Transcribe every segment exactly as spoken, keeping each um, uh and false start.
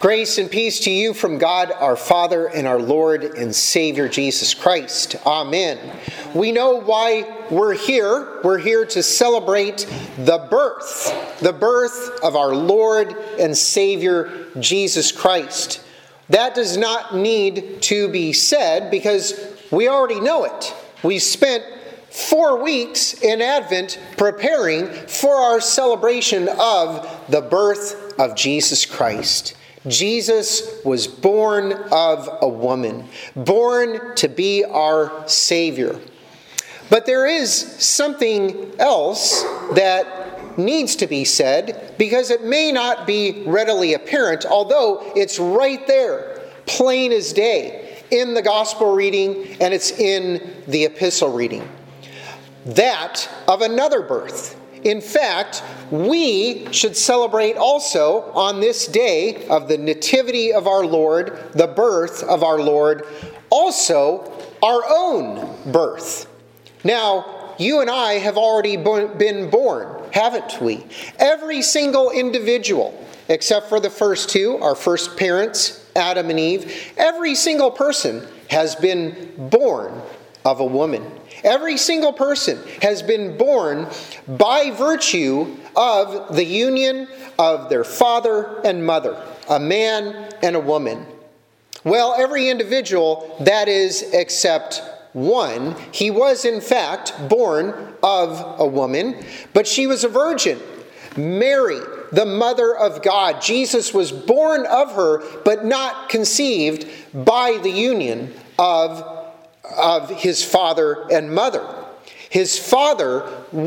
Grace and peace to you from God our Father and our Lord and Savior Jesus Christ. Amen. We know why we're here. We're here to celebrate the birth, the birth of our Lord and Savior Jesus Christ. That does not need to be said because we already know it. We spent four weeks in Advent preparing for our celebration of the birth of Jesus Christ. Jesus was born of a woman, born to be our Savior. But there is something else that needs to be said because it may not be readily apparent, although it's right there, plain as day, in the gospel reading and it's in the epistle reading. That of another birth. In fact, we should celebrate also on this day of the nativity of our Lord, the birth of our Lord, also our own birth. Now, you and I have already been born, haven't we? Every single individual, except for the first two, our first parents, Adam and Eve, every single person has been born of a woman. Every single person has been born by virtue of the union of their father and mother, a man and a woman. Well, every individual, that is, except one, he was in fact born of a woman, but she was a virgin. Mary, the mother of God. Jesus was born of her, but not conceived by the union of of his father and mother. His father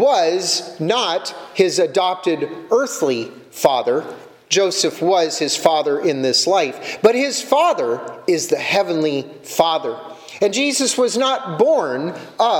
was not his adopted earthly father. Joseph was his father in this life, but his father is the heavenly Father. And Jesus was not born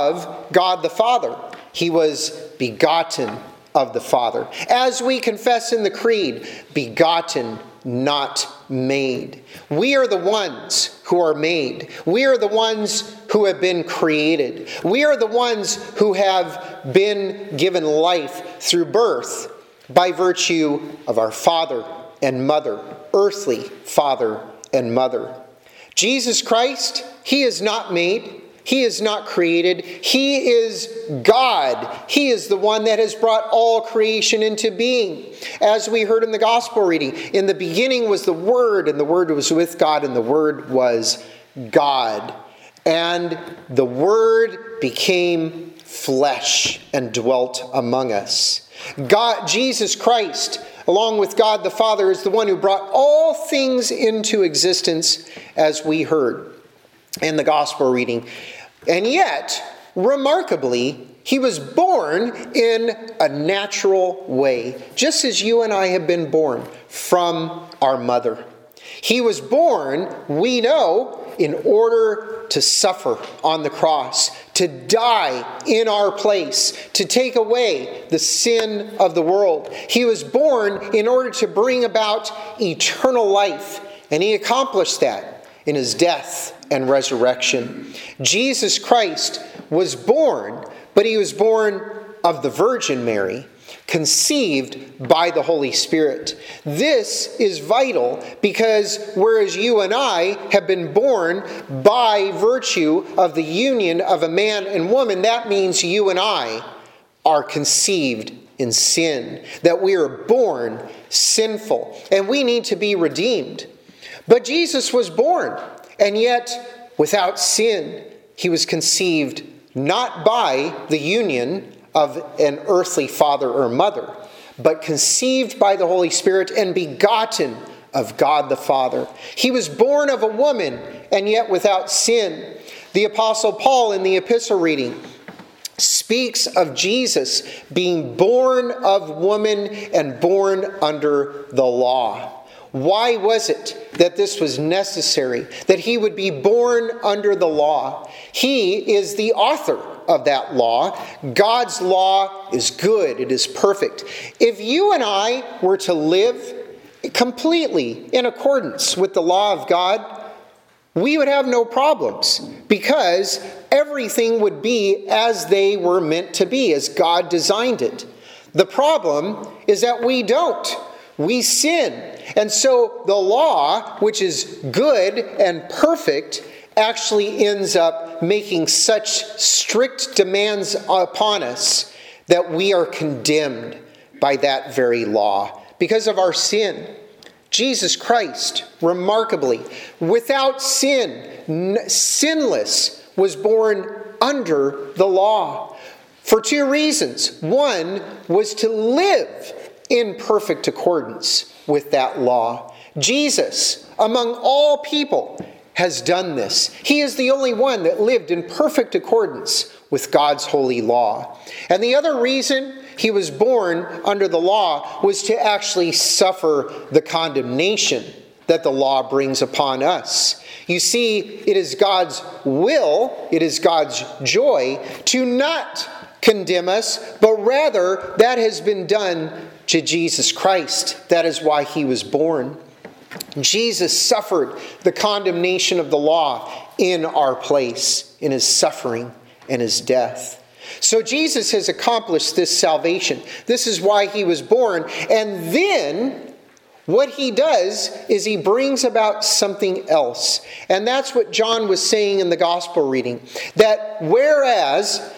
of God the Father. He was begotten of the Father. As we confess in the Creed, begotten, not made. We are the ones who are made. We are the ones who have been created. We are the ones who have been given life through birth by virtue of our father and mother, earthly father and mother. Jesus Christ, he is not made. He is not created. He is God. He is the one that has brought all creation into being. As we heard in the gospel reading, in the beginning was the Word, and the Word was with God, and the Word was God. And the Word became flesh and dwelt among us. God, Jesus Christ, along with God the Father, is the one who brought all things into existence, as we heard in the gospel reading. And yet, remarkably, he was born in a natural way, just as you and I have been born from our mother. He was born, we know, in order to suffer on the cross, to die in our place, to take away the sin of the world. He was born in order to bring about eternal life, and he accomplished that in his death and resurrection. Jesus Christ was born, but he was born of the Virgin Mary, conceived by the Holy Spirit. This is vital because whereas you and I have been born by virtue of the union of a man and woman, that means you and I are conceived in sin, that we are born sinful, and we need to be redeemed. But Jesus was born, and yet without sin, he was conceived not by the union of an earthly father or mother, but conceived by the Holy Spirit and begotten of God the Father. He was born of a woman, and yet without sin. The Apostle Paul in the epistle reading speaks of Jesus being born of woman and born under the law. Why was it that this was necessary, that he would be born under the law? He is the author of that law. God's law is good. It is perfect. If you and I were to live completely in accordance with the law of God, we would have no problems because everything would be as they were meant to be, as God designed it. The problem is that we don't. we sin. And so the law, which is good and perfect, actually ends up making such strict demands upon us that we are condemned by that very law because of our sin. Jesus Christ, remarkably, without sin, sinless, was born under the law for two reasons. One was to live in perfect accordance with that law. Jesus, among all people, has done this. He is the only one that lived in perfect accordance with God's holy law. And the other reason he was born under the law was to actually suffer the condemnation that the law brings upon us. You see, it is God's will, it is God's joy to not condemn us, but rather that has been done to Jesus Christ. That is why he was born. Jesus suffered the condemnation of the law in our place, in his suffering and his death. So Jesus has accomplished this salvation. This is why he was born. And then what he does is he brings about something else. And that's what John was saying in the gospel reading. That whereas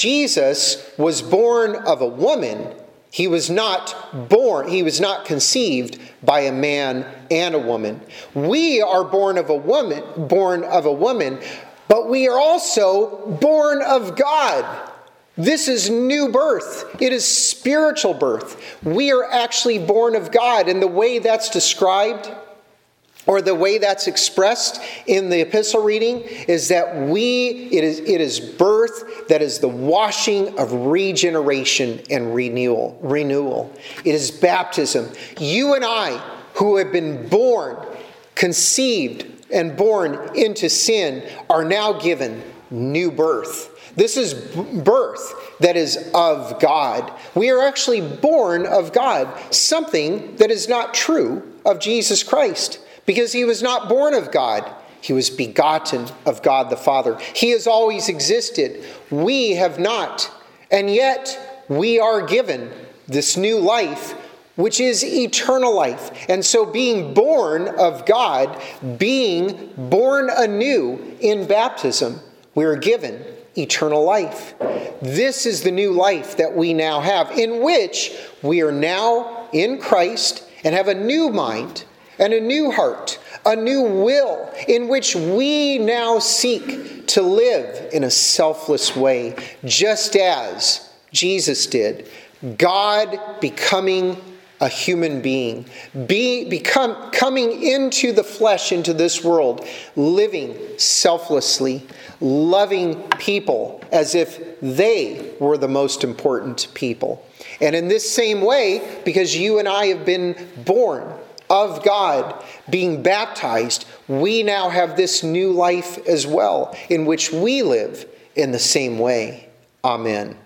Jesus was born of a woman, he was not born, he was not conceived by a man and a woman. We are born of a woman, born of a woman, but we are also born of God. This is new birth. It is spiritual birth. We are actually born of God. And the way that's described, or the way that's expressed in the epistle reading, is that we, it is, it is birth that is the washing of regeneration and renewal. renewal. It is baptism. You and I, who have been born, conceived, and born into sin, are now given new birth. This is birth that is of God. We are actually born of God, something that is not true of Jesus Christ, because he was not born of God. He was begotten of God the Father. He has always existed. We have not. And yet we are given this new life, which is eternal life. And so being born of God, being born anew in baptism, we are given eternal life. This is the new life that we now have, in which we are now in Christ and have a new mind and a new heart, a new will, in which we now seek to live in a selfless way, just as Jesus did. God becoming a human being, be, become, coming into the flesh, into this world, living selflessly, loving people as if they were the most important people. And in this same way, because you and I have been born of God, being baptized, we now have this new life as well, in which we live in the same way. Amen.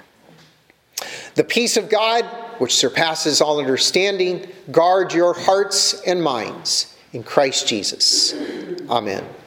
The peace of God, which surpasses all understanding, guard your hearts and minds in Christ Jesus. Amen.